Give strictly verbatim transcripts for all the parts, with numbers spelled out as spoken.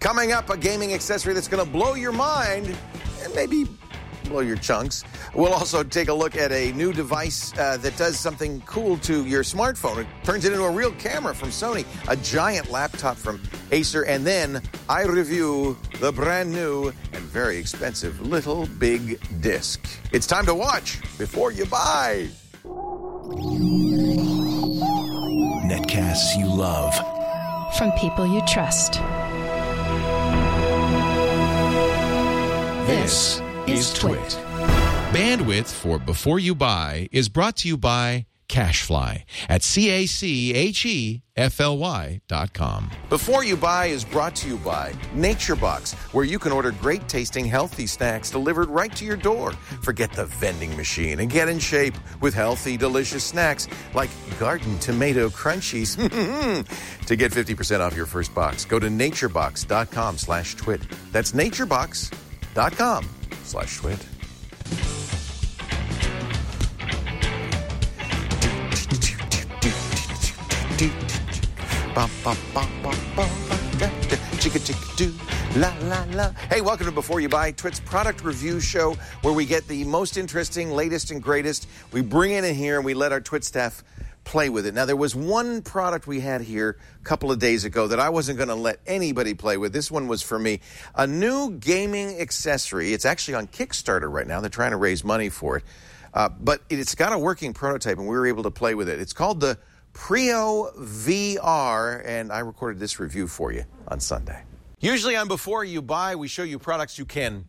Coming up, a gaming accessory that's going to blow your mind and maybe blow your chunks. We'll also take a look at a new device uh, that does something cool to your smartphone. It turns it into a real camera from Sony, a giant laptop from Acer, and then I review the brand new and very expensive Little Big Disc. It's time to watch before you buy. Netcasts you love. From people you trust. This is Twit. Bandwidth for Before You Buy is brought to you by CashFly at C A C H E F L Y dot com. Before You Buy is brought to you by NatureBox, where you can order great-tasting, healthy snacks delivered right to your door. Forget the vending machine and get in shape with healthy, delicious snacks like garden tomato crunchies. To get fifty percent off your first box, go to naturebox.com slash twit. That's naturebox.com slash twit. Hey, welcome to Before You Buy, Twit's product review show where we get the most interesting, latest, and greatest. We bring it in here and we let our Twit staff play with it. Now, there was one product we had here a couple of days ago that I wasn't going to let anybody play with. This one was for me. A new gaming accessory. It's actually on Kickstarter right now. They're trying to raise money for it. Uh, but it's got a working prototype, and we were able to play with it. It's called the Prio V R, and I recorded this review for you on Sunday. Usually on Before You Buy, we show you products you can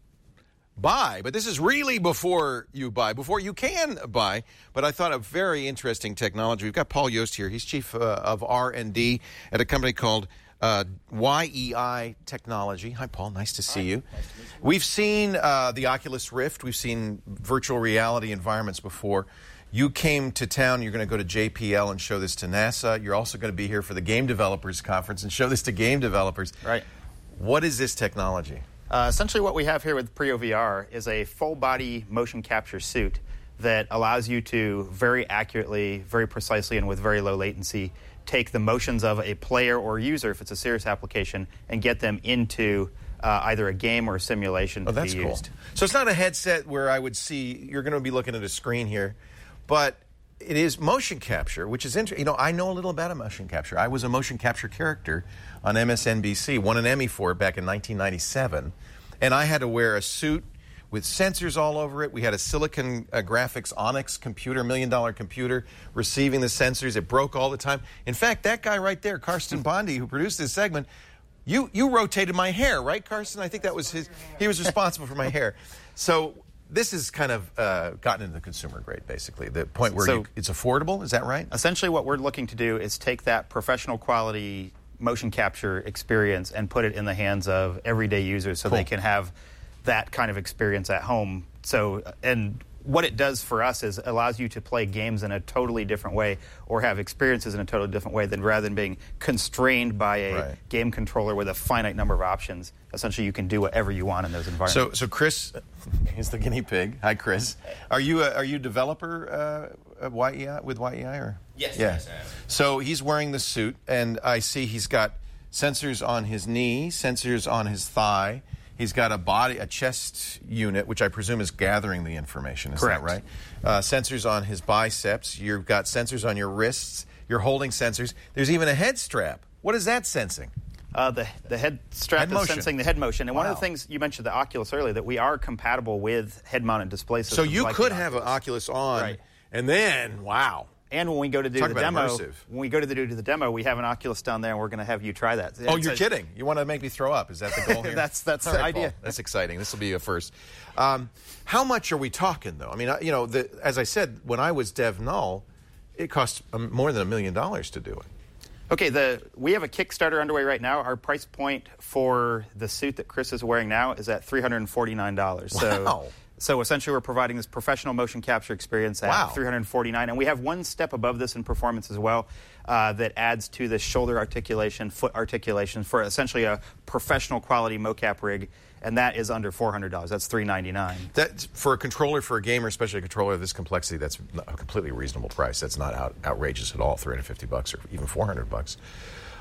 buy, but this is really before you buy, before you can buy. But I thought a very interesting technology. We've got Paul Yost here. He's chief uh, of R and D at a company called uh, Y E I Technology. Hi, Paul. Nice to see Hi. you. Nice to meet you. We've seen uh, the Oculus Rift. We've seen virtual reality environments before. You came to town. You're going to go to J P L and show this to NASA. You're also going to be here for the Game Developers Conference and show this to game developers. Right. What is this technology? Uh, essentially what we have here with Prio V R is a full-body motion capture suit that allows you to very accurately, very precisely, and with very low latency take the motions of a player or user, if it's a serious application, and get them into uh, either a game or a simulation oh, to that's be cool. used. So it's not a headset where I would see, you're going to be looking at a screen here, but it is motion capture, which is interesting. You know, I know a little about a motion capture. I was a motion capture character on M S N B C, won an Emmy for it back in nineteen ninety-seven, and I had to wear a suit with sensors all over it. We had a Silicon uh, Graphics Onyx computer, million-dollar computer, receiving the sensors. It broke all the time. In fact, that guy right there, Karsten Bondy, who produced this segment, you you rotated my hair, right, Karsten? I think that was his. He was responsible for my hair. So this has kind of uh, gotten into the consumer grade, basically, the point where so, you, it's affordable. Is that right? Essentially what we're looking to do is take that professional quality motion capture experience and put it in the hands of everyday users so cool. they can have that kind of experience at home. So, and what it does for us is it allows you to play games in a totally different way or have experiences in a totally different way than rather than being constrained by a right. game controller with a finite number of options. Essentially, you can do whatever you want in those environments. So, so Chris is the guinea pig. Hi, Chris. Are you a, are you a developer uh, at Y E I, with Y E I? Or? Yes, yeah. yes, I am. So he's wearing the suit, and I see he's got sensors on his knee, sensors on his thigh. He's got a body, a chest unit, which I presume is gathering the information. Is Correct. that right? Uh, sensors on his biceps. You've got sensors on your wrists. You're holding sensors. There's even a head strap. What is that sensing? Uh, the the head strap head is motion. sensing the head motion. And wow. one of the things, you mentioned the Oculus earlier, that we are compatible with head-mounted display systems. So you like could have an Oculus on, right. and then, wow. And when we go to do Talk the about demo, immersive. when we go to the, do the demo, we have an Oculus down there, and we're going to have you try that. Oh, it's you're a, kidding. You want to make me throw up. Is that the goal here? that's that's All the right, idea. Paul. That's exciting. This will be a first. Um, how much are we talking, though? I mean, you know, the, as I said, when I was Dev Null, it cost um, more than a million dollars to do it. Okay, the we have a Kickstarter underway right now. Our price point for the suit that Chris is wearing now is at three hundred forty-nine dollars. So, wow. So essentially we're providing this professional motion capture experience at wow. three hundred forty-nine dollars. And we have one step above this in performance as well uh, that adds to the shoulder articulation, foot articulation for essentially a professional quality mocap rig. And that is under four hundred dollars. That's three hundred ninety-nine dollars. That, for a controller, for a gamer, especially a controller of this complexity, that's a completely reasonable price. That's not out, outrageous at all, three hundred fifty bucks or even four hundred bucks.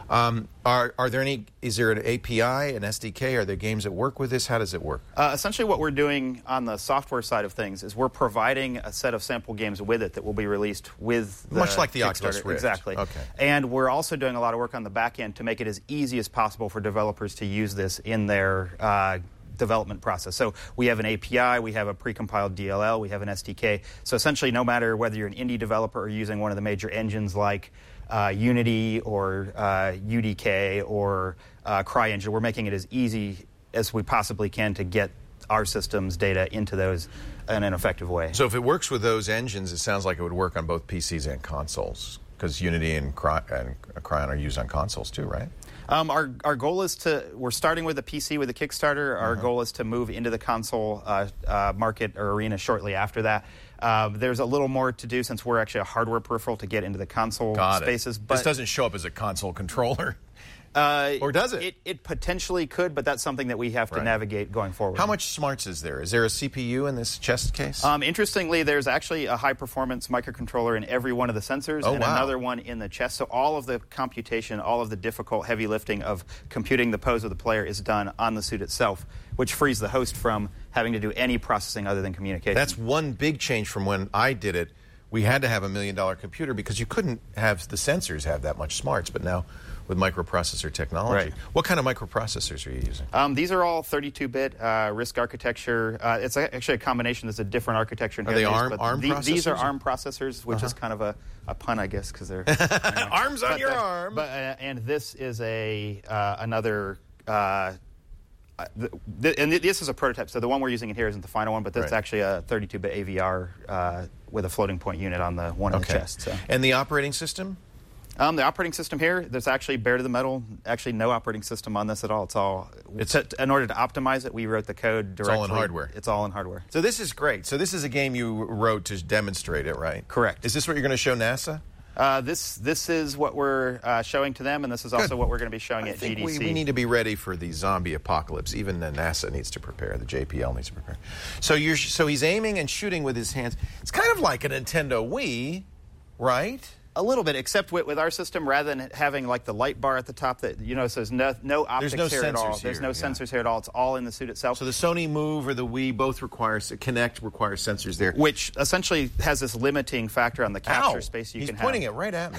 Um, are are there any? Is there an A P I, an S D K? Are there games that work with this? How does it work? Uh, essentially, what we're doing on the software side of things is we're providing a set of sample games with it that will be released with the much like the Oculus Kickstarter. Rift. Exactly. Okay. And we're also doing a lot of work on the back end to make it as easy as possible for developers to use this in their uh, development process. So we have an A P I, we have a precompiled D L L, we have an S D K. So essentially, no matter whether you're an indie developer or using one of the major engines like Uh, Unity or uh, U D K or uh, CryEngine, we're making it as easy as we possibly can to get our system's data into those in an effective way. So if it works with those engines, it sounds like it would work on both P Cs and consoles, because Unity and, Cry and Cryon are used on consoles too, right? Um, our our goal is to, we're starting with a P C with a Kickstarter. Our uh-huh. goal is to move into the console uh, uh, market or arena shortly after that. Uh, there's a little more to do since we're actually a hardware peripheral to get into the console Got spaces. It. But this doesn't show up as a console controller. Uh, or does it? it? It potentially could, but that's something that we have to right. navigate going forward. How much smarts is there? Is there a C P U in this chest case? Um, interestingly, there's actually a high-performance microcontroller in every one of the sensors oh, and wow. another one in the chest. So all of the computation, all of the difficult, heavy lifting of computing the pose of the player is done on the suit itself, which frees the host from having to do any processing other than communication. That's one big change from when I did it. We had to have a million-dollar computer because you couldn't have the sensors have that much smarts, but now with microprocessor technology. Right. What kind of microprocessors are you using? Um, these are all thirty-two bit uh, RISC architecture. Uh, it's actually a combination. There's a different architecture. In are they days, ARM, but ARM the, processors? These are ARM processors, which uh-huh. is kind of a, a pun, I guess, because they're... Arms on but, your uh, arm. But, uh, and this is a uh, another... Uh, Uh, the, the, and this is a prototype, so the one we're using in here isn't the final one, but that's right. actually a thirty-two bit A V R uh, with a floating point unit on the one in okay. the chest. So. And the operating system? Um, the operating system here, there's actually bare to the metal, actually no operating system on this at all. It's all, it's, to, in order to optimize it, we wrote the code directly. It's all in hardware. It's all in hardware. So this is great. So this is a game you wrote to demonstrate it, right? Correct. Is this what you're going to show NASA? Uh, this this is what we're uh, showing to them, and this is also Good. what we're going to be showing I at think G D C. We, we need to be ready for the zombie apocalypse. Even the NASA needs to prepare. The J P L needs to prepare. So you're so he's aiming and shooting with his hands. It's kind of like a Nintendo Wii, right? A little bit, except with, with our system, rather than having like the light bar at the top that, you know, says no, no optics There's no here at all. sensors There's here, no yeah. sensors here at all. It's all in the suit itself. So the Sony Move or the Wii both require, Kinect requires sensors there. Which essentially has this limiting factor on the capture Ow, space you he's can pointing have. it right at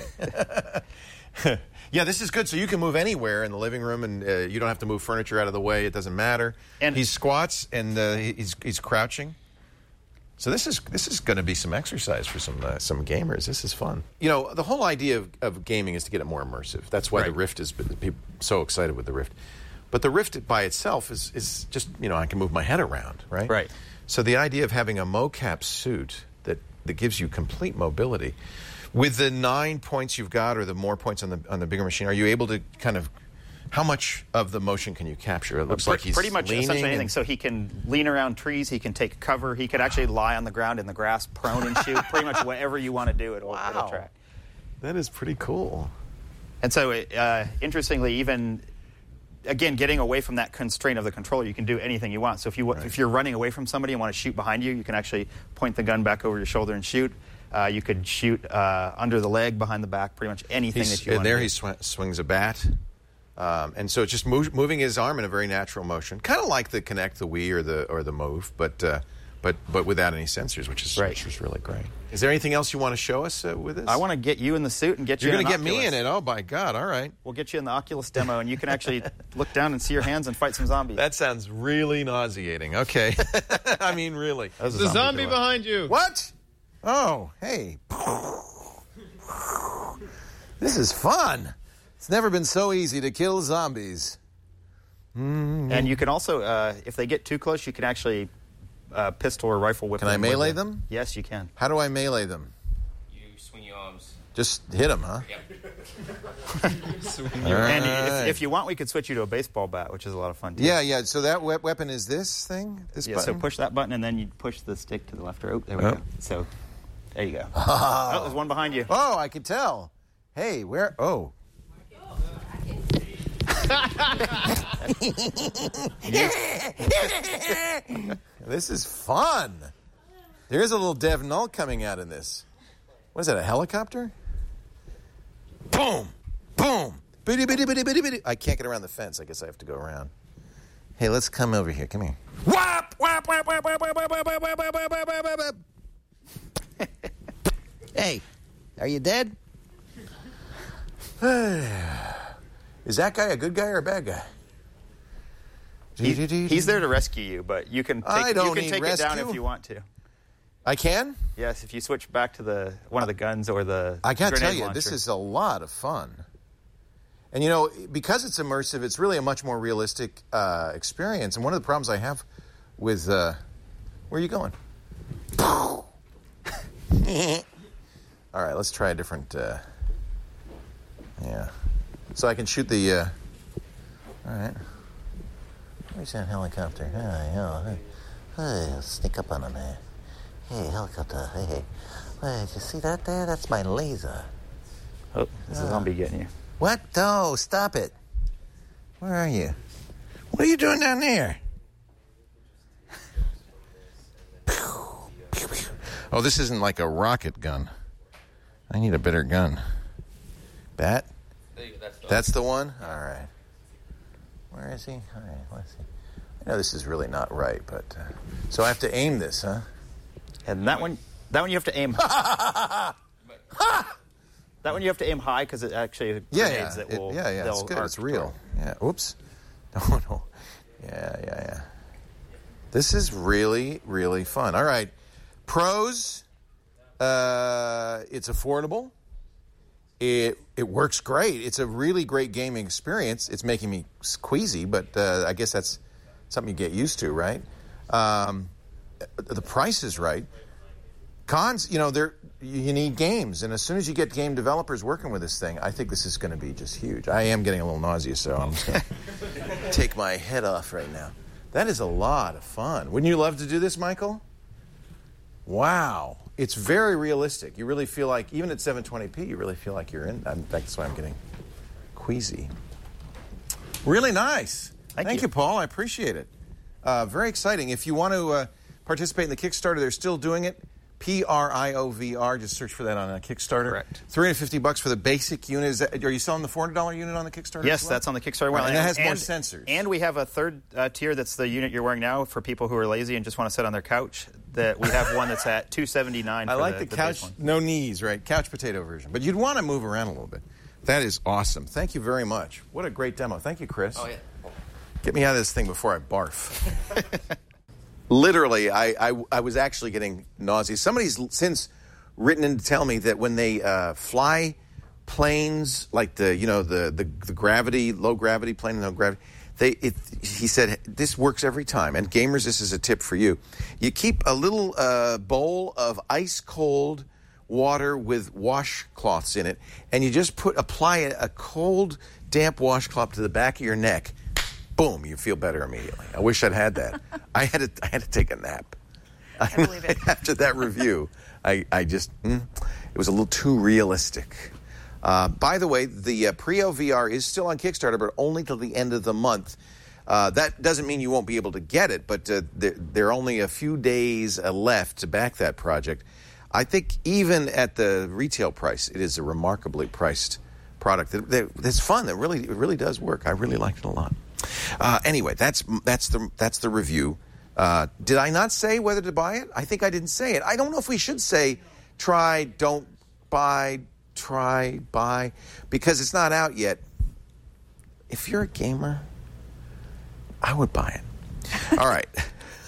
me. Yeah, this is good. So you can move anywhere in the living room, and uh, you don't have to move furniture out of the way. It doesn't matter. And he squats, and uh, he's he's crouching. So this is this is going to be some exercise for some uh, some gamers. This is fun. You know, the whole idea of, of gaming is to get it more immersive. That's why right. the Rift has been people so excited with the Rift. But the Rift by itself is is just, you know, I can move my head around, right? Right. So the idea of having a mocap suit that, that gives you complete mobility, with the nine points you've got or the more points on the on the bigger machine, are you able to kind of, how much of the motion can you capture? It looks Pre- like he's pretty much leaning essentially anything. and- So he can lean around trees. He can take cover. He could actually lie on the ground in the grass, prone and shoot. Pretty much whatever you want to do, it'll, Wow. it'll track. That is pretty cool. And so, uh, interestingly, even again, getting away from that constraint of the controller, you can do anything you want. So if you Right. if you're running away from somebody and want to shoot behind you, you can actually point the gun back over your shoulder and shoot. Uh, you could shoot uh, under the leg, behind the back, pretty much anything He's, that you want. and there to he sw- swings a bat. Um, and so it's just move, moving his arm in a very natural motion, kind of like the Kinect, the Wii, or the or the Move, but uh, but but without any sensors, which is Right. which is really great. Is there anything else you want to show us uh, with this? I want to get you in the suit and get You're you. going to in get an me in Oculus. it. Oh my God! All right. We'll get you in the Oculus demo, and you can actually look down and see your hands and fight some zombies. That sounds really nauseating. Okay. I mean, really. That's a The zombie killer. behind you. What? Oh, hey. This is fun. It's never been so easy to kill zombies. And you can also, uh, if they get too close, you can actually uh, pistol or rifle whip Can them. I melee with them? Yes, you can. How do I melee them? You swing your arms. Just hit them, huh? Yep. All And right. if, if you want, we could switch you to a baseball bat, which is a lot of fun, too. Yeah, yeah. So that we- weapon is this thing? This Yeah, button? so push that button, and then you push the stick to the left or oh, there we Oh. go. So, there you go. Oh, there's one behind you. Oh, I can tell. Hey, where? Oh. This is fun. There's a little Dev Null coming out in this. What is that, a helicopter? Boom! Boom! Bitty, bitty, bitty, bitty, bitty. I can't get around the fence. I guess I have to go around. Hey, let's come over here. Come here. Whap! Whap, whap, whap, whap, whap, whap, whap, whap, whap, whap, whap, whap, whap. Hey, are you dead? Is that guy a good guy or a bad guy? He, he's there to rescue you, but you can take, I don't you can need take it down rescue. if you want to. I can? Yes, if you switch back to the one of the guns or the I gotta tell grenade you, launcher. this is a lot of fun. And, you know, because it's immersive, it's really a much more realistic uh, experience. And one of the problems I have with... Uh, where are you going? All right, let's try a different... Uh, yeah. So I can shoot the... Uh, all right. Where's that helicopter? Hey, oh, hey, hey, sneak up on him, man. Hey, helicopter, hey, hey. Hey, did you see that there? That's my laser. Oh, there's a zombie getting you. What? No, stop it. Where are you? What are you doing down there? Oh, this isn't like a rocket gun. I need a better gun. Bat? There you go, that's the That's the one? All right. Where is he? All right, let's see. I know this is really not right, but... Uh, so I have to aim this, huh? And that one, that one you have to aim. That one you have to aim high because it actually Yeah, grenades yeah. that will. It, yeah, yeah. It's they'll good. arc It's real. toward. Yeah. Oops. No, no. Yeah, yeah, yeah. This is really, really fun. All right. Pros. Uh, it's affordable. It it works great. It's a really great gaming experience. It's making me queasy, but uh, I guess that's something you get used to, right? Um, the price is right. Cons, you know, there you need games, and as soon as you get game developers working with this thing, I think this is going to be just huge. I am getting a little nauseous, so I'm just going to take my head off right now. That is a lot of fun. Wouldn't you love to do this, Michael? Wow. It's very realistic. You really feel like, even at seven twenty p, you really feel like you're in. I'm, that's why I'm getting queasy. Really nice. Thank Thank you. you, Paul. I appreciate it. Uh, very exciting. If you want to uh, participate in the Kickstarter, they're still doing it. P R I O V R. Just search for that on a Kickstarter. Correct. three hundred fifty bucks for the basic unit. Is that, are you selling the four hundred dollars unit on the Kickstarter? Yes, as well? that's on the Kickstarter. Right, Well, and that has more sensors. And we have a third uh, tier that's the unit you're wearing now for people who are lazy and just want to sit on their couch. That we have one that's at two hundred seventy-nine dollars. I like the, the, the couch, base one. no knees, right? Couch potato version. But you'd want to move around a little bit. That is awesome. Thank you very much. What a great demo. Thank you, Chris. Oh, yeah. Get me out of this thing before I barf. Literally, I, I, I was actually getting nauseous. Somebody's since written in to tell me that when they uh, fly planes, like the, you know, the, the, the gravity, low gravity plane, no gravity, they, it, he said, this works every time. And gamers, this is a tip for you. You keep a little uh, bowl of ice cold water with washcloths in it, and you just put apply a, a cold, damp washcloth to the back of your neck. Boom, you feel better immediately. I wish I'd had that. I had to, I had to take a nap. I believe it. After that review, I, I just, mm, it was a little too realistic. Uh, by the way, the uh, Prio V R is still on Kickstarter, but only till the end of the month. Uh, that doesn't mean you won't be able to get it, but uh, there, there are only a few days uh, left to back that project. I think even at the retail price, it is a remarkably priced product. That, that, that's fun. That really, it really does work. I really liked it a lot. Uh, anyway, that's that's the that's the review. Uh, did I not say whether to buy it? I think I didn't say it. I don't know if we should say try, don't buy, try, buy, because it's not out yet. If you're a gamer, I would buy it. All right.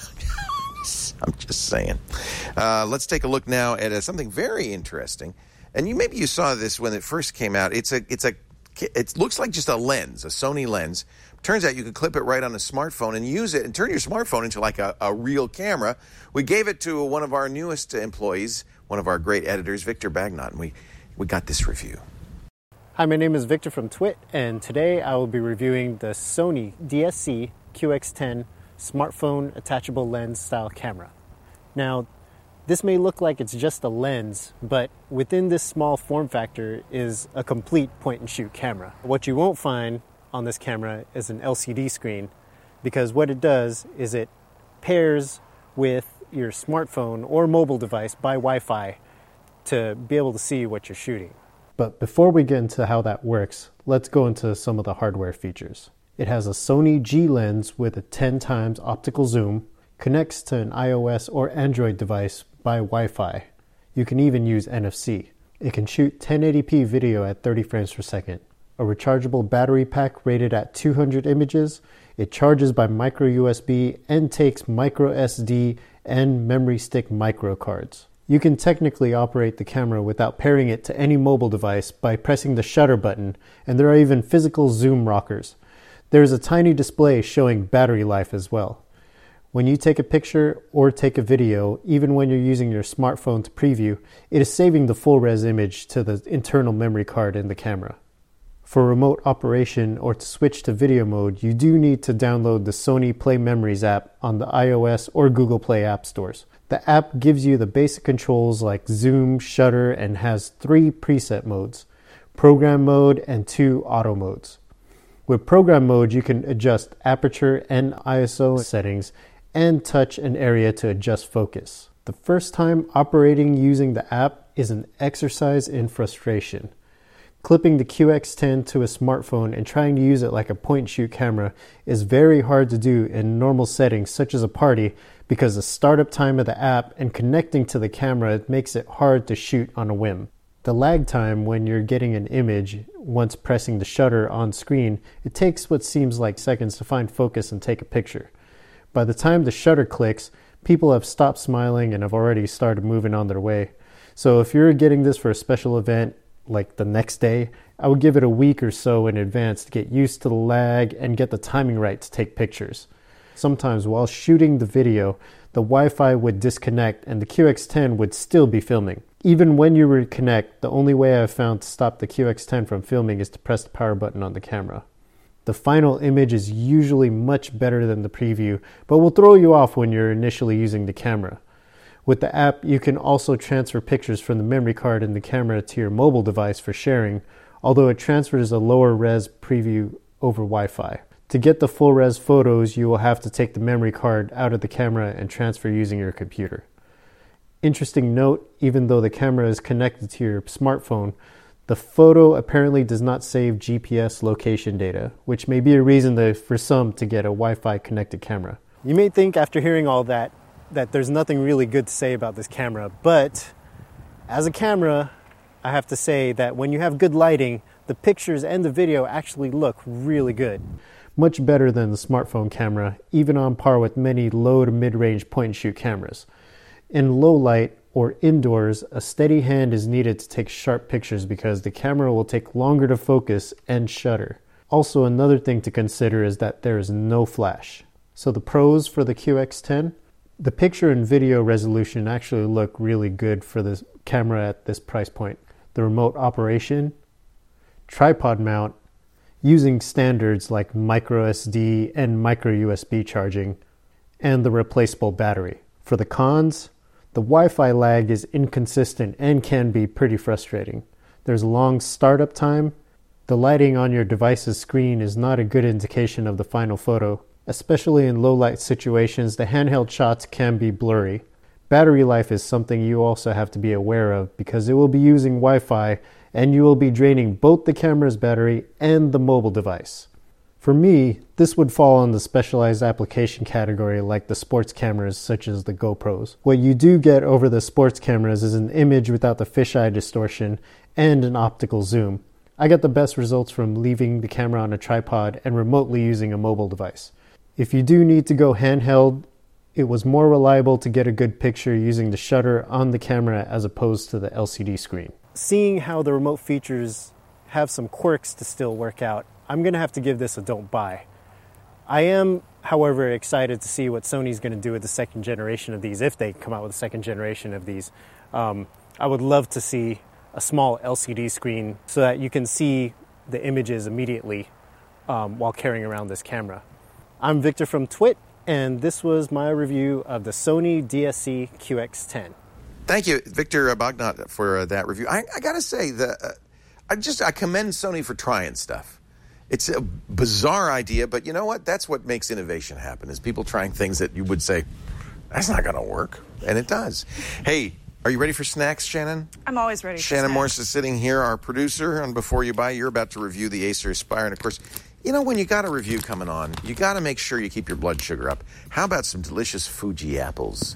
I'm just saying. Uh, let's take a look now at uh, something very interesting. And you maybe you saw this when it first came out. It's a it's a it looks like just a lens, a Sony lens. Turns out you can clip it right on a smartphone and use it and turn your smartphone into like a, a real camera. We gave it to one of our newest employees, one of our great editors, Victor Bagnot, and we, we got this review. Hi, my name is Victor from Twit, and today I will be reviewing the Sony D S C Q X ten smartphone attachable lens style camera. Now, this may look like it's just a lens, but within this small form factor is a complete point-and-shoot camera. What you won't find on this camera is an L C D screen, because what it does is it pairs with your smartphone or mobile device by Wi-Fi to be able to see what you're shooting. But before we get into how that works, let's go into some of the hardware features. It has a Sony G lens with a ten times optical zoom, connects to an iOS or Android device by Wi-Fi. You can even use N F C. It can shoot ten eighty p video at thirty frames per second. A rechargeable battery pack rated at two hundred images. It charges by micro U S B and takes micro S D and memory stick micro cards. You can technically operate the camera without pairing it to any mobile device by pressing the shutter button, and there are even physical zoom rockers. There is a tiny display showing battery life as well. When you take a picture or take a video, even when you're using your smartphone to preview, it is saving the full-res image to the internal memory card in the camera. For remote operation or to switch to video mode, you do need to download the Sony Play Memories app on the iOS or Google Play app stores. The app gives you the basic controls like zoom, shutter, and has three preset modes, program mode and two auto modes. With program mode, you can adjust aperture and I S O settings and touch an area to adjust focus. The first time operating using the app is an exercise in frustration. Clipping the Q X ten to a smartphone and trying to use it like a point-and-shoot camera is very hard to do in normal settings such as a party because the startup time of the app and connecting to the camera makes it hard to shoot on a whim. The lag time when you're getting an image once pressing the shutter on screen, it takes what seems like seconds to find focus and take a picture. By the time the shutter clicks, people have stopped smiling and have already started moving on their way. So if you're getting this for a special event, like the next day, I would give it a week or so in advance to get used to the lag and get the timing right to take pictures. Sometimes while shooting the video, the Wi-Fi would disconnect and the Q X ten would still be filming. Even when you reconnect, the only way I've found to stop the Q X ten from filming is to press the power button on the camera. The final image is usually much better than the preview, but will throw you off when you're initially using the camera. With the app, you can also transfer pictures from the memory card in the camera to your mobile device for sharing, although it transfers a lower res preview over Wi-Fi. To get the full res photos, you will have to take the memory card out of the camera and transfer using your computer. Interesting note, even though the camera is connected to your smartphone, the photo apparently does not save G P S location data, which may be a reason to, for some to get a Wi-Fi connected camera. You may think after hearing all that, that there's nothing really good to say about this camera, but as a camera, I have to say that when you have good lighting, the pictures and the video actually look really good. Much better than the smartphone camera, even on par with many low to mid-range point-and-shoot cameras. In low light or indoors, a steady hand is needed to take sharp pictures because the camera will take longer to focus and shutter. Also, another thing to consider is that there is no flash. So the pros for the Q X ten, the picture and video resolution actually look really good for this camera at this price point. The remote operation, tripod mount, using standards like micro S D and micro U S B charging, and the replaceable battery. For the cons, the Wi-Fi lag is inconsistent and can be pretty frustrating. There's long startup time. The lighting on your device's screen is not a good indication of the final photo. Especially in low light situations, the handheld shots can be blurry. Battery life is something you also have to be aware of because it will be using Wi-Fi and you will be draining both the camera's battery and the mobile device. For me, this would fall in the specialized application category like the sports cameras such as the GoPros. What you do get over the sports cameras is an image without the fisheye distortion and an optical zoom. I got the best results from leaving the camera on a tripod and remotely using a mobile device. If you do need to go handheld, it was more reliable to get a good picture using the shutter on the camera as opposed to the L C D screen. Seeing how the remote features have some quirks to still work out, I'm going to have to give this a don't buy. I am, however, excited to see what Sony's going to do with the second generation of these, if they come out with a second generation of these. Um, I would love to see a small L C D screen so that you can see the images immediately um, while carrying around this camera. I'm Victor from Twit, and this was my review of the Sony D S C Q X ten. Thank you, Victor Bagnot, for uh, that review. I, I got to say, the, uh, I just I commend Sony for trying stuff. It's a bizarre idea, but you know what? That's what makes innovation happen, is people trying things that you would say, that's not going to work, and it does. Hey, Are you ready for snacks, Shannon? I'm always ready for Shannon snacks. Morse is sitting here, our producer, and Before You Buy, you're about to review the Acer Aspire. And, of course, you know, when you got a review coming on, you got to make sure you keep your blood sugar up. How about some delicious Fuji apples?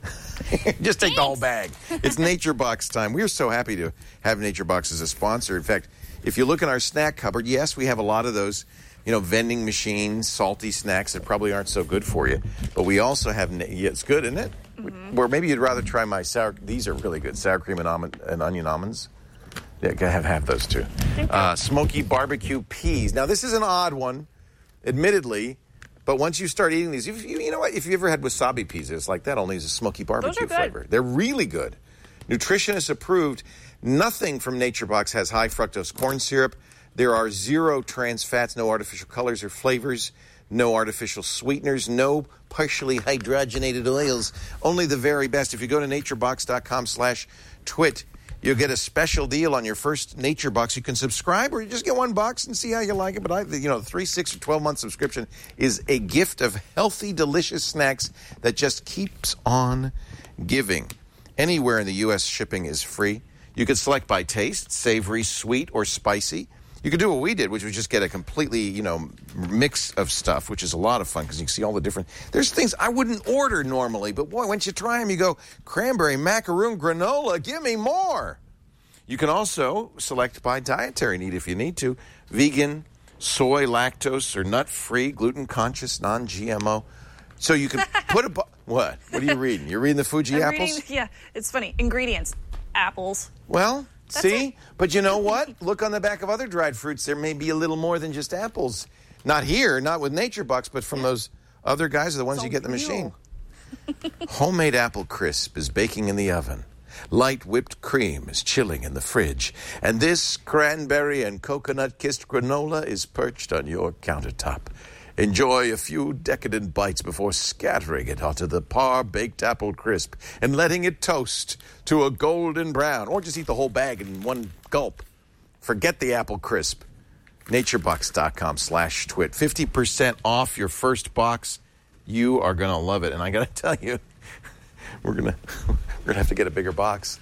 Just take the whole bag. It's Nature Box time. We are so happy to have Nature Box as a sponsor. In fact, if you look in our snack cupboard, yes, we have a lot of those, you know, vending machines, salty snacks that probably aren't so good for you. But we also have, yeah, it's good, isn't it? Mm-hmm. Or maybe you'd rather try my sour, these are really good, sour cream and, almond, and onion almonds. Yeah, go have, have those too. Uh, smoky barbecue peas. Now, this is an odd one, admittedly. But once you start eating these, if you, you know what? If you ever had wasabi pizza, it's like that, only it's a smoky barbecue flavor. They're really good. Nutritionist approved. Nothing from Nature Box has high fructose corn syrup. There are zero trans fats, no artificial colors or flavors, no artificial sweeteners, no partially hydrogenated oils. Only the very best. If you go to naturebox.com slash twit, you'll get a special deal on your first Nature Box. You can subscribe, or you just get one box and see how you like it. But I, you know, the three, six, or twelve-month subscription is a gift of healthy, delicious snacks that just keeps on giving. Anywhere in the U S, shipping is free. You can select by taste, savory, sweet, or spicy. You could do what we did, which was just get a completely, you know, mix of stuff, which is a lot of fun because you can see all the different... There's things I wouldn't order normally, but boy, once you try them, you go, cranberry, macaroon, granola, give me more. You can also select by dietary need if you need to. Vegan, soy, lactose, or nut-free, gluten-conscious, non-G M O. So you can put a... Bu- what? What are you reading? You're reading the Fuji I'm apples? Reading, yeah, it's funny. Ingredients. Apples. Well... That's See? it. But you know what? Look on the back of other dried fruits. There may be a little more than just apples. Not here, not with Nature Box, but from those other guys, are the ones It's you get in the real. machine. Homemade apple crisp is baking in the oven. Light whipped cream is chilling in the fridge. And this cranberry and coconut-kissed granola is perched on your countertop. Enjoy a few decadent bites before scattering it onto the par-baked apple crisp and letting it toast to a golden brown. Or just eat the whole bag in one gulp. Forget the apple crisp. Naturebox.com slash twit. fifty percent off your first box. You are going to love it. And I got to tell you, we're going to we're gonna have to get a bigger box.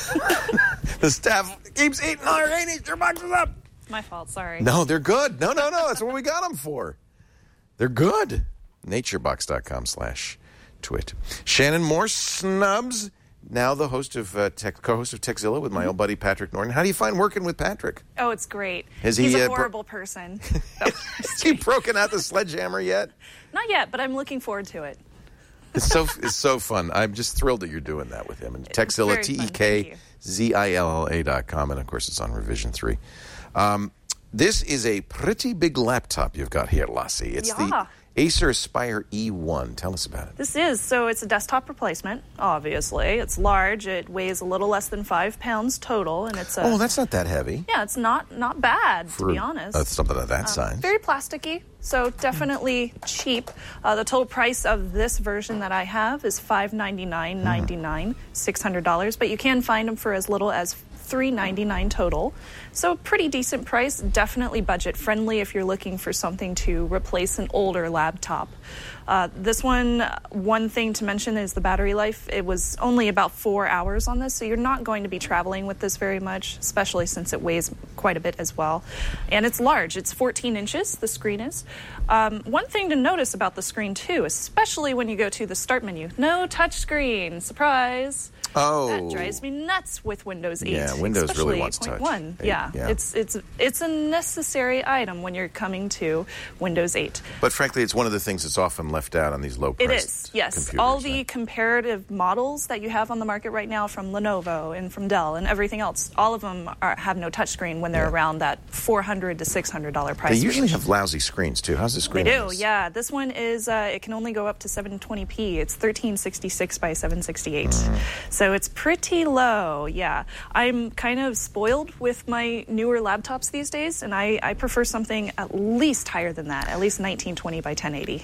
The staff keeps eating our Nature Boxes up. My fault, sorry. No, they're good. No, no, no. That's what we got them for. They're good. Naturebox.com slash twit. Shannon Morse snubs. Now the host of uh, tech, co-host of Techzilla with my old buddy Patrick Norton. How do you find working with Patrick? Oh, it's great. Has He's he, a uh, bro- horrible person. So, Has he broken out the sledgehammer yet? not yet, but I'm looking forward to it. It's so it's so fun. I'm just thrilled that you're doing that with him. And Techzilla, very T fun. E K Thank Z I L L A dot com. And, of course, it's on Revision three. Um, this is a pretty big laptop you've got here, Lassie. It's Yeah. the Acer Aspire E one. Tell us about it. This is, so it's a desktop replacement, obviously. It's large. It weighs a little less than five pounds total, and it's a... Oh, that's not that heavy. Yeah, it's not not bad, For, to be honest. Uh, something of that Um, size. Very plasticky, so definitely cheap. Uh, the total price of this version that I have is five hundred ninety-nine dollars and ninety-nine cents, six hundred dollars, but you can find them for as little as three hundred ninety-nine dollars total. So pretty decent price, definitely budget friendly if you're looking for something to replace an older laptop. Uh, this one, one thing to mention is the battery life. It was only about four hours on this, so you're not going to be traveling with this very much, especially since it weighs quite a bit as well. And it's large. It's fourteen inches, the screen is. Um, one thing to notice about the screen, too, especially when you go to the start menu, no touch screen. Surprise. Oh. That drives me nuts with Windows eight. Yeah, Windows really especially wants eight point touch. one. Eight, Yeah, yeah. it's it's it's a necessary item when you're coming to Windows eight. But frankly, it's one of the things that's often left out on these low-priced It is, yes. computers, All the right? comparative models that you have on the market right now from Lenovo and from Dell and everything else, all of them are, have no touchscreen when they're Yeah. around that four hundred to six hundred dollars price They usually range. have lousy screens, too. How's the They screen? on do, this? yeah. This one is, uh, it can only go up to seven twenty p. It's thirteen sixty-six by seven sixty-eight. Mm. So it's pretty low, yeah. I'm kind of spoiled with my newer laptops these days, and I, I prefer something at least higher than that, at least nineteen twenty by ten eighty.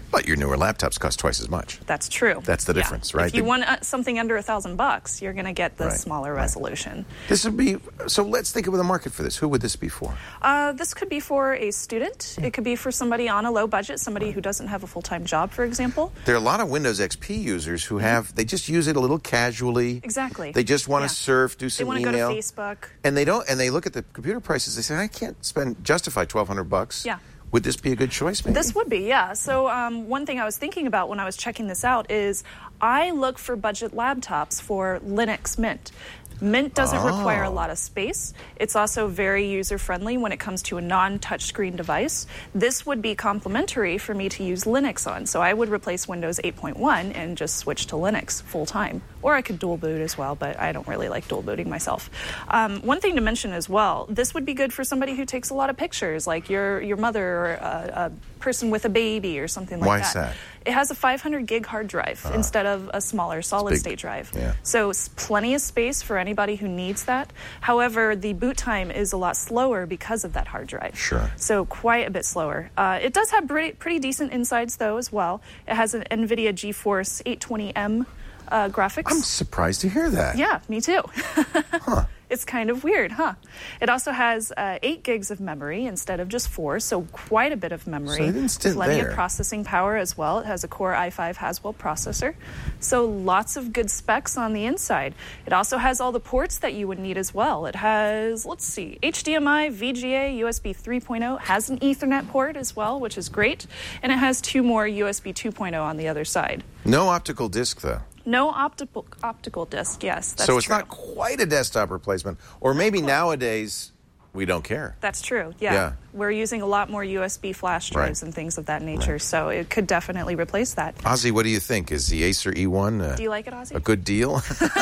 But your newer laptops cost twice as much. That's true. That's the Yeah. difference, right? If you The- want uh, something under a thousand bucks, you're going to get the Right, smaller right. resolution. This would be, so let's think of the market for this. Who would this be for? Uh, this could be for a student. It could be for somebody on a low budget, somebody who doesn't have a full-time job, for example. There are a lot of Windows X P users who have, they just use it a little casually. Exactly. They just want to Yeah. surf, do They some want to email. go to Facebook. And they don't, and they look at the computer prices, they say, I can't spend, justify twelve hundred bucks. Yeah. Would this be a good choice, maybe? This would be, yeah. So um, one thing I was thinking about when I was checking this out is I look for budget laptops for Linux Mint. Mint doesn't require a lot of space. It's also very user-friendly when it comes to a non-touchscreen device. This would be complementary for me to use Linux on. So I would replace Windows eight point one and just switch to Linux full-time. Or I could dual boot as well, but I don't really like dual booting myself. Um, one thing to mention as well, this would be good for somebody who takes a lot of pictures, like your, your mother or a, a person with a baby or something like Why that. is that? It has a five hundred gig hard drive uh, instead of a smaller solid big. state drive. Yeah. So it's plenty of space for anybody who needs that. However, the boot time is a lot slower because of that hard drive. Sure. So quite a bit slower. Uh, it does have pretty, pretty decent insides, though, as well. It has an NVIDIA GeForce eight twenty M uh, graphics. I'm surprised to hear that. Yeah, me too. Huh. It's kind of weird, huh? It also has uh, eight gigs of memory instead of just four, so quite a bit of memory. So they didn't stint Plenty there. of processing power as well. It has a Core i five Haswell processor. So lots of good specs on the inside. It also has all the ports that you would need as well. It has, let's see, H D M I, V G A, U S B three point oh, has an Ethernet port as well, which is great. And it has two more U S B two point oh on the other side. No optical disc, though. No optical optical disc, yes, that's so it's true. not quite a desktop replacement. Or maybe nowadays, we don't care. That's true, yeah. Yeah. We're using a lot more U S B flash drives Right. and things of that nature, so it could definitely replace that. Ozzy, what do you think? Is the Acer E one uh, Do you like it, Ozzy? a good deal?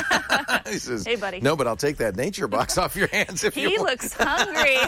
He says, Hey, buddy. No, but I'll take that nature box off your hands if you He want. looks hungry.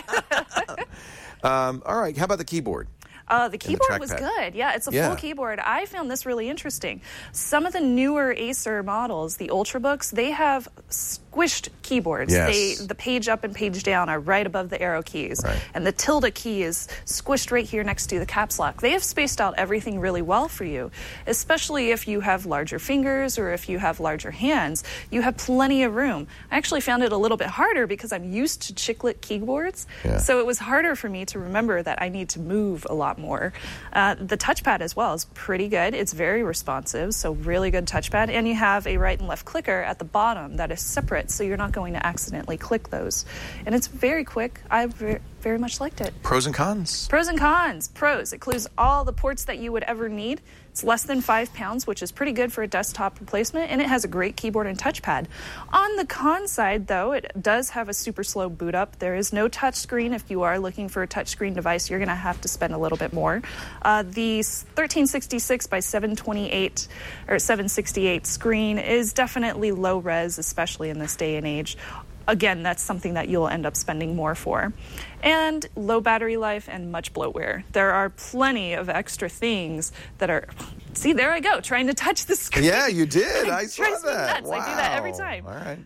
Um, all right, how about the keyboard? Uh, the keyboard was trackpad. good. Yeah, it's a Yeah. full keyboard. I found this really interesting. Some of the newer Acer models, the Ultrabooks, they have squished keyboards. Yes. They, the page up and page down are right above the arrow keys. Right. And the tilde key is squished right here next to the caps lock. They have spaced out everything really well for you, especially if you have larger fingers or if you have larger hands. You have plenty of room. I actually found it a little bit harder because I'm used to chiclet keyboards. Yeah. So it was harder for me to remember that I need to move a lot more. Uh, the touchpad as well is pretty good. It's very responsive, so really good touchpad. And you have a right and left clicker at the bottom that is separate, so you're not going to accidentally click those. And it's very quick. I very, very much liked it. Pros and cons? Pros and cons. Pros. It includes all the ports that you would ever need. It's less than five pounds, which is pretty good for a desktop replacement, and it has a great keyboard and touchpad. On the con side, though, it does have a super slow boot up. There is no touchscreen. If you are looking for a touchscreen device, you're going to have to spend a little bit more. Uh, the thirteen sixty-six by seven twenty-eight or seven sixty-eight screen is definitely low res, especially in this day and age. Again, that's something that you'll end up spending more for. And low battery life and much bloatware. There are plenty of extra things that are... See, there I go, trying to touch the screen. Yeah, you did. I It saw drives me that. nuts. I do that every Wow. time. All right.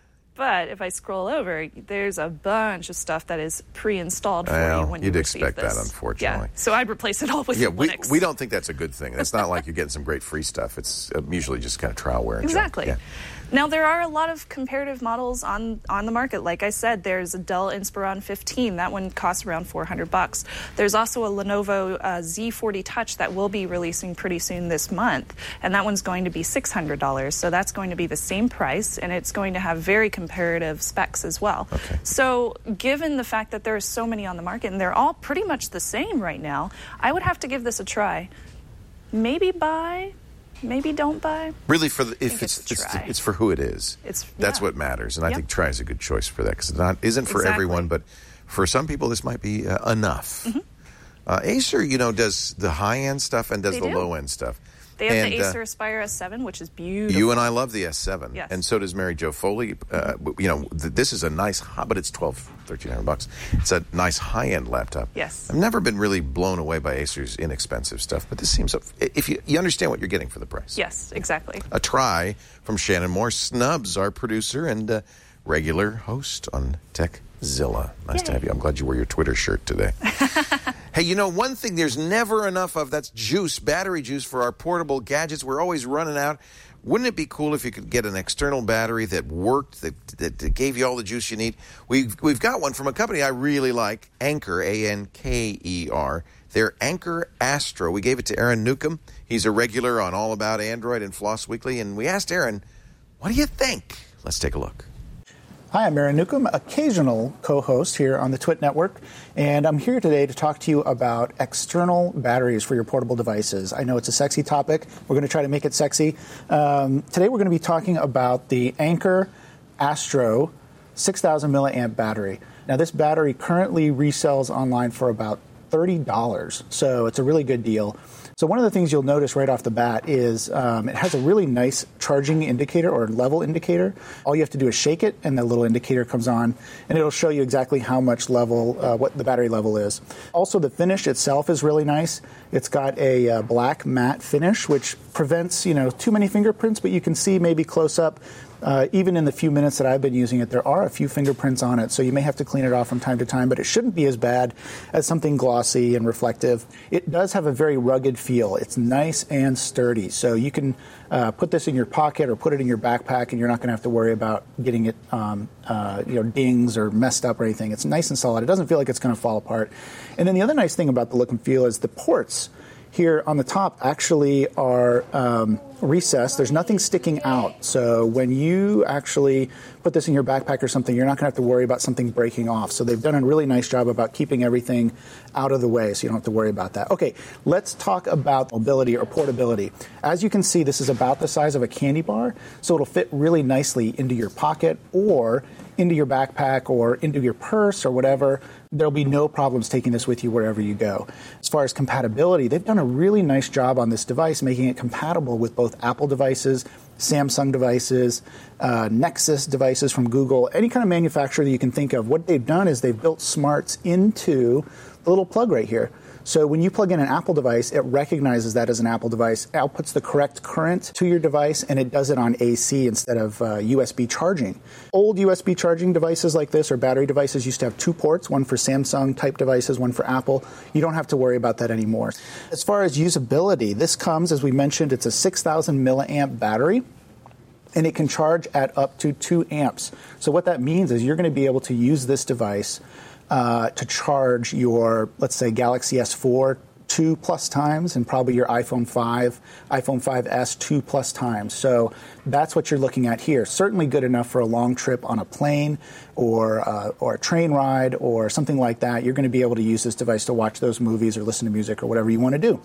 But if I scroll over, there's a bunch of stuff that is pre-installed for Well, you when you'd you receive expect that, this. unfortunately. Yeah, so I'd replace it all with Yeah, we, Linux. we don't think that's a good thing. It's not like you're getting some great free stuff. It's uh, usually just kind of trialware and junk. Exactly. Yeah. Now, there are a lot of comparative models on, on the market. Like I said, there's a Dell Inspiron fifteen. That one costs around four hundred bucks. There's also a Lenovo uh, Z forty Touch that will be releasing pretty soon this month, and that one's going to be six hundred dollars. So that's going to be the same price, and it's going to have very comparative specs as well. Okay. So given the fact that there are so many on the market, and they're all pretty much the same right now, I would have to give this a try. Maybe buy... Maybe don't buy. Really, for the, if think it's it's a it's, try. it's for who it is. It's- That's yeah. what matters, and I Yep. think try is a good choice for that because it not isn't for Exactly. everyone, but for some people this might be uh, enough. Mm-hmm. Uh, Acer, you know, does the high end stuff and does They the do. low end stuff. They have and, the uh, Acer Aspire S seven, which is beautiful. You and I love the S seven, Yes. and so does Mary Jo Foley. Uh, you know, th- this is a nice, high, but it's twelve, thirteen hundred bucks. It's a nice high-end laptop. Yes. I've never been really blown away by Acer's inexpensive stuff, but this seems, if you, you understand what you're getting for the price. Yes, exactly. A try from Shannon Moore Snubs, our producer and uh, regular host on TechZilla. Nice to Yay. have you. I'm glad you wore your Twitter shirt today. Hey, you know, one thing there's never enough of, that's juice, battery juice for our portable gadgets. We're always running out. Wouldn't it be cool if you could get an external battery that worked, that, that, that gave you all the juice you need? We've, we've got one from a company I really like, Anker, A N K E R. They're Anker Astro. We gave it to Aaron Newcomb. He's a regular on All About Android and Floss Weekly. And we asked Aaron, what do you think? Let's take a look. Hi, I'm Aaron Newcomb, occasional co-host here on the Twit Network, and I'm here today to talk to you about external batteries for your portable devices. I know it's a sexy topic. We're going to try to make it sexy. Um, today we're going to be talking about the Anker Astro six thousand milliamp battery. Now, this battery currently resells online for about thirty dollars, so it's a really good deal. So one of the things you'll notice right off the bat is um, it has a really nice charging indicator or level indicator. All you have to do is shake it, and the little indicator comes on, and it'll show you exactly how much level, uh, what the battery level is. Also, the finish itself is really nice. It's got a uh, black matte finish, which prevents, you know, too many fingerprints, but you can see maybe close up. Uh, even in the few minutes that I've been using it, there are a few fingerprints on it, so you may have to clean it off from time to time, but it shouldn't be as bad as something glossy and reflective. It does have a very rugged feel. It's nice and sturdy, so you can uh, put this in your pocket or put it in your backpack, and you're not going to have to worry about getting it um, uh, you know, dings or messed up or anything. It's nice and solid. It doesn't feel like it's going to fall apart. And then the other nice thing about the look and feel is the ports here on the top actually are um, recessed. There's nothing sticking out. So when you actually put this in your backpack or something, you're not going to have to worry about something breaking off. So they've done a really nice job about keeping everything out of the way, so you don't have to worry about that. Okay, let's talk about mobility or portability. As you can see, this is about the size of a candy bar, so it'll fit really nicely into your pocket or into your backpack or into your purse or whatever. There'll be no problems taking this with you wherever you go. As far as compatibility, they've done a really nice job on this device, making it compatible with both Apple devices, Samsung devices, uh, Nexus devices from Google, any kind of manufacturer that you can think of. What they've done is they've built smarts into the little plug right here. So when you plug in an Apple device, it recognizes that as an Apple device, outputs the correct current to your device, and it does it on A C instead of uh, U S B charging. Old U S B charging devices like this or battery devices used to have two ports, one for Samsung type devices, one for Apple. You don't have to worry about that anymore. As far as usability, this comes, as we mentioned, it's a six thousand milliamp battery, and it can charge at up to two amps. So what that means is you're going to be able to use this device Uh, to charge your, let's say, Galaxy S four two plus times, and probably your iPhone five, iPhone five S two plus times. So that's what you're looking at here. Certainly good enough for a long trip on a plane or uh, or a train ride or something like that. You're going to be able to use this device to watch those movies or listen to music or whatever you want to do.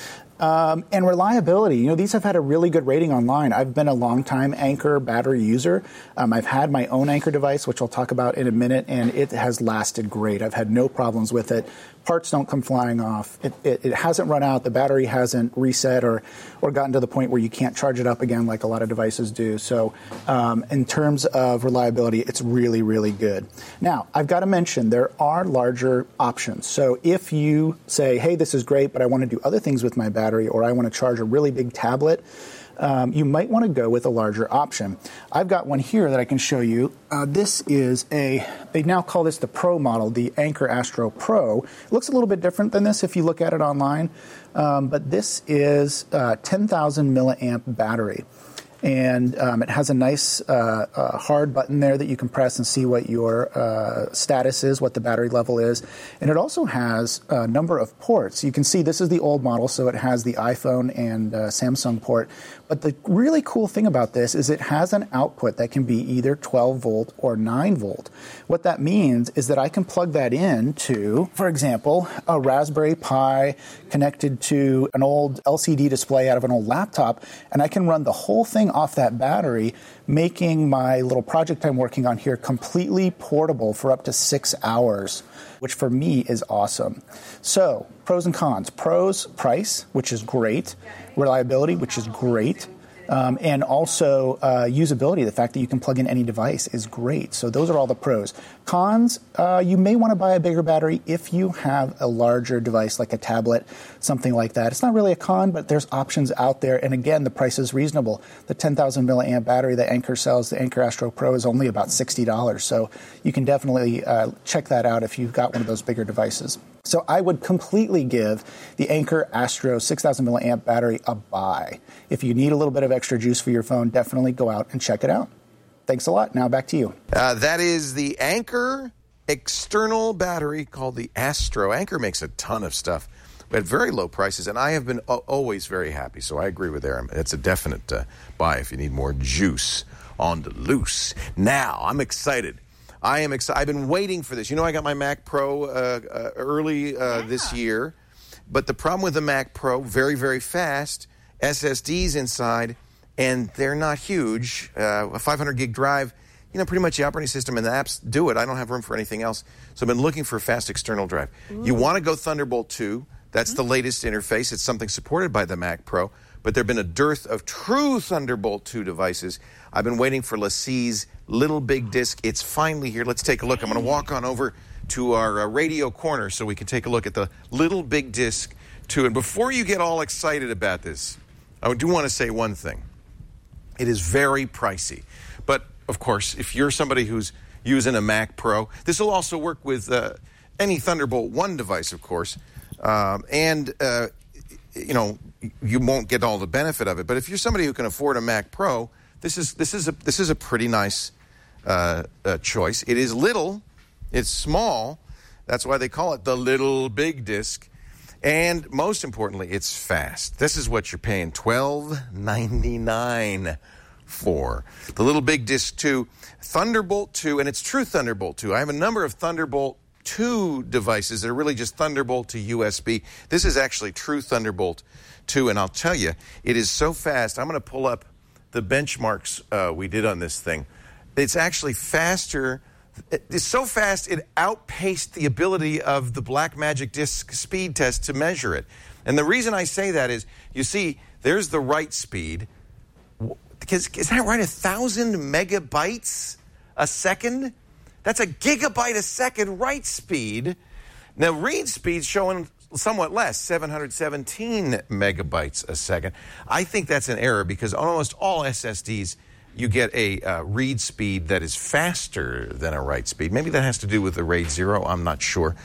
Um, and reliability, you know, these have had a really good rating online. I've been a long-time Anker battery user. Um, I've had my own Anker device, which I'll talk about in a minute, and it has lasted great. I've had no problems with it. Parts don't come flying off. It, it, it hasn't run out. The battery hasn't reset or, or gotten to the point where you can't charge it up again like a lot of devices do. So um, in terms of reliability, it's really, really good. Now, I've got to mention there are larger options. So if you say, hey, this is great, but I want to do other things with my battery, or I want to charge a really big tablet, Um, you might want to go with a larger option. I've got one here that I can show you. Uh, this is a, they now call this the Pro model, the Anker Astro Pro. It looks a little bit different than this if you look at it online, um, but this is a ten thousand milliamp battery. And um, it has a nice uh, uh, hard button there that you can press and see what your uh, status is, what the battery level is. And it also has a number of ports. You can see this is the old model, so it has the iPhone and uh, Samsung port. But the really cool thing about this is it has an output that can be either twelve volt or nine volt. What that means is that I can plug that into, for example, a Raspberry Pi connected to an old L C D display out of an old laptop, and I can run the whole thing off that battery, making my little project I'm working on here completely portable for up to six hours, which for me is awesome. So, pros and cons. Pros, price, which is great. Reliability, which is great. Um, and also uh, usability, the fact that you can plug in any device is great. So those are all the pros. Cons, uh, you may want to buy a bigger battery if you have a larger device like a tablet, something like that. It's not really a con, but there's options out there. And again, the price is reasonable. The ten thousand milliamp battery that Anker sells, the Anker Astro Pro, is only about sixty dollars. So you can definitely uh, check that out if you've got one of those bigger devices. So I would completely give the Anker Astro six thousand milliamp battery a buy. If you need a little bit of extra juice for your phone, definitely go out and check it out. Thanks a lot. Now back to you. Uh, that is the Anker external battery called the Astro. Anker makes a ton of stuff at very low prices, and I have been o- always very happy, so I agree with Aaron. It's a definite uh, buy if you need more juice on the loose. Now, I'm excited. I am excited. I've been waiting for this. You know, I got my Mac Pro uh, uh, early uh, yeah. this year, but the problem with the Mac Pro, very, very fast, S S Ds inside, and they're not huge. Uh, a five hundred gig drive, you know, pretty much the operating system and the apps do it. I don't have room for anything else, so I've been looking for a fast external drive. Ooh. You want to go Thunderbolt two. That's mm-hmm. the latest interface. It's something supported by the Mac Pro, but there have been a dearth of true Thunderbolt two devices. I've been waiting for LaCie's Little Big Disc. It's finally here. Let's take a look. I'm going to walk on over to our uh, radio corner so we can take a look at the Little Big Disc two. And before you get all excited about this, I do want to say one thing. It is very pricey. But, of course, if you're somebody who's using a Mac Pro, this will also work with uh, any Thunderbolt one device, of course. Um, and, uh, you know, you won't get all the benefit of it. But if you're somebody who can afford a Mac Pro, this is this is a this is a pretty nice uh, uh, choice. It is little, it's small. That's why they call it the Little Big Disc. And most importantly, it's fast. This is what you're paying twelve ninety-nine for. The Little Big Disc two, Thunderbolt two, and it's true Thunderbolt two. I have a number of Thunderbolt two devices that are really just Thunderbolt to U S B. This is actually true Thunderbolt two, and I'll tell you, it is so fast. I'm going to pull up the benchmarks uh, we did on this thing. It's actually faster. It's so fast it outpaced the ability of the Blackmagic Disk speed test to measure it. And the reason I say that is, you see, there's the write speed. Because, is that right? A thousand megabytes a second? That's a gigabyte a second write speed. Now, read speed's showing somewhat less, seven hundred seventeen megabytes a second. I think that's an error because on almost all S S Ds, you get a uh, read speed that is faster than a write speed. Maybe that has to do with the RAID zero. I'm not sure.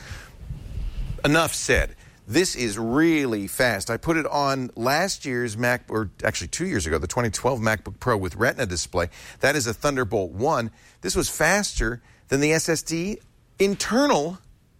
Enough said. This is really fast. I put it on last year's Mac, or actually two years ago, the twenty twelve MacBook Pro with Retina display. That is a Thunderbolt one. This was faster than the S S D internal,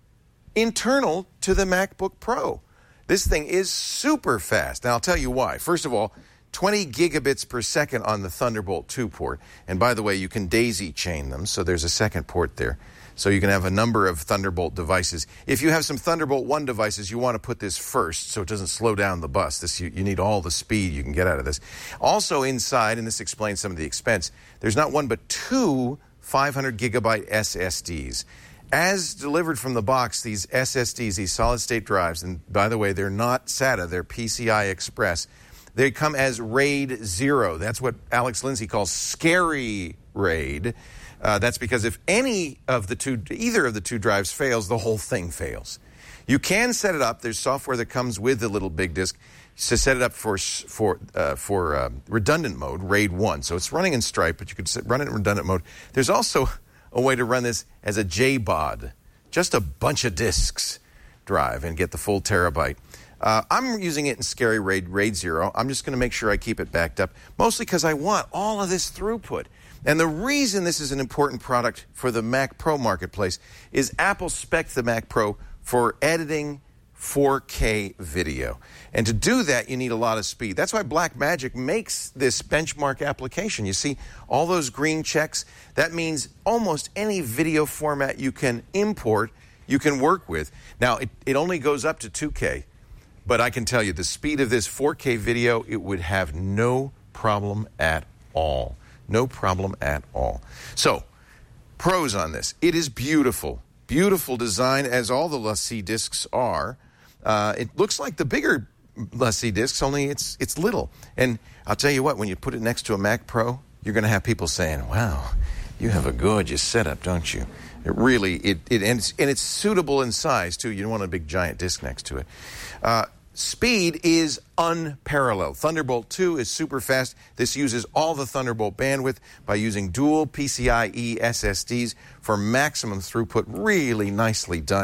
internal to the MacBook Pro. This thing is super fast. Now, I'll tell you why. First of all, twenty gigabits per second on the Thunderbolt two port. And by the way, you can daisy chain them, so there's a second port there. So you can have a number of Thunderbolt devices. If you have some Thunderbolt one devices, you want to put this first so it doesn't slow down the bus. This you, you need all the speed you can get out of this. Also inside, and this explains some of the expense, there's not one but two five hundred gigabyte S S Ds. As delivered from the box, these S S Ds, these solid-state drives, and by the way, they're not SATA, they're P C I Express. They come as RAID zero. That's what Alex Lindsay calls scary RAID. Uh, that's because if any of the two, either of the two drives fails, the whole thing fails. You can set it up. There's software that comes with the Little Big Disc to set it up for for uh, for uh, redundant mode, RAID one. So it's running in Stripe, but you could set, run it in redundant mode. There's also a way to run this as a J BOD, just a bunch of disks drive, and get the full terabyte. Uh, I'm using it in scary RAID, RAID zero. I'm just going to make sure I keep it backed up, mostly because I want all of this throughput. And the reason this is an important product for the Mac Pro marketplace is Apple spec'd the Mac Pro for editing four K video. And to do that, you need a lot of speed. That's why Blackmagic makes this benchmark application. You see all those green checks? That means almost any video format you can import, you can work with. Now, it, it only goes up to two K, but I can tell you the speed of this four K video, it would have no problem at all. No problem at all. So, pros on this. It is beautiful. Beautiful design, as all the LaCie discs are. Uh, it looks like the bigger LaCie discs, only it's it's little. And I'll tell you what, when you put it next to a Mac Pro, you're going to have people saying, wow, you have a gorgeous setup, don't you? It really, it, it and, it's, and it's suitable in size, too. You don't want a big giant disc next to it. Uh, Speed is unparalleled. Thunderbolt two is super fast. This uses all the Thunderbolt bandwidth by using dual PCIe S S Ds for maximum throughput. Really nicely done.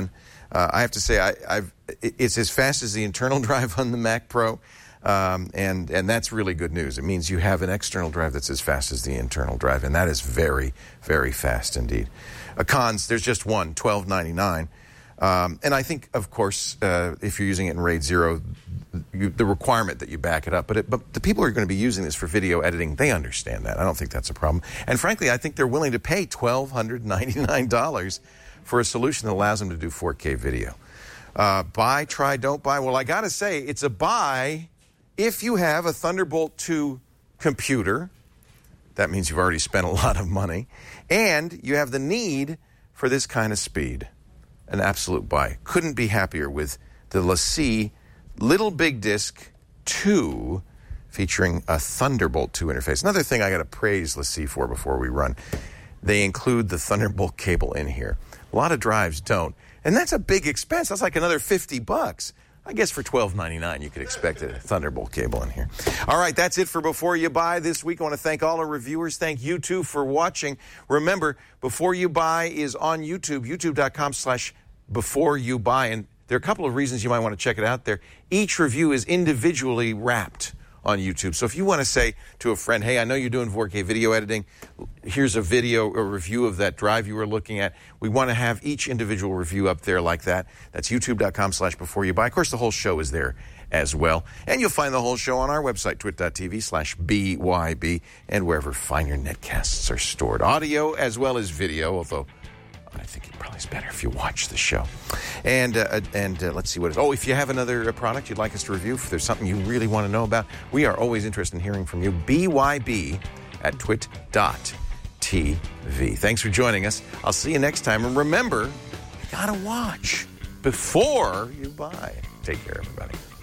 Uh, I have to say, I, I've, it's as fast as the internal drive on the Mac Pro, um, and, and that's really good news. It means you have an external drive that's as fast as the internal drive, and that is very, very fast indeed. Uh, cons, there's just one, twelve ninety-nine. Um, and I think, of course, uh, if you're using it in RAID zero, you, the requirement that you back it up. But, it, but the people who are going to be using this for video editing, they understand that. I don't think that's a problem. And frankly, I think they're willing to pay twelve ninety-nine dollars for a solution that allows them to do four K video. Uh, buy, try, don't buy. Well, I got to say, it's a buy if you have a Thunderbolt two computer. That means you've already spent a lot of money. And you have the need for this kind of speed. An absolute buy. Couldn't be happier with the LaCie Little Big Disc two featuring a Thunderbolt two interface. Another thing I got to praise LaCie for before we run. They include the Thunderbolt cable in here. A lot of drives don't. And that's a big expense. That's like another fifty bucks. I guess for twelve ninety-nine you could expect a Thunderbolt cable in here. All right, that's it for Before You Buy this week. I want to thank all our reviewers. Thank you, too, for watching. Remember, Before You Buy is on YouTube, youtube.com slash Before You Buy. And there are a couple of reasons you might want to check it out there. Each review is individually wrapped on YouTube. So if you want to say to a friend, hey, I know you're doing four K video editing. Here's a video, a review of that drive you were looking at. We want to have each individual review up there like that. That's youtube.com slash before you buy. Of course, the whole show is there as well. And you'll find the whole show on our website, twit.tv slash BYB, and wherever fine your netcasts are stored. Audio as well as video, although I think it probably is better if you watch the show. And uh, and uh, let's see what it is. Oh, if you have another uh, product you'd like us to review, if there's something you really want to know about, we are always interested in hearing from you. B Y B at twit dot T V. Thanks for joining us. I'll see you next time. And remember, you got to watch before you buy. Take care, everybody.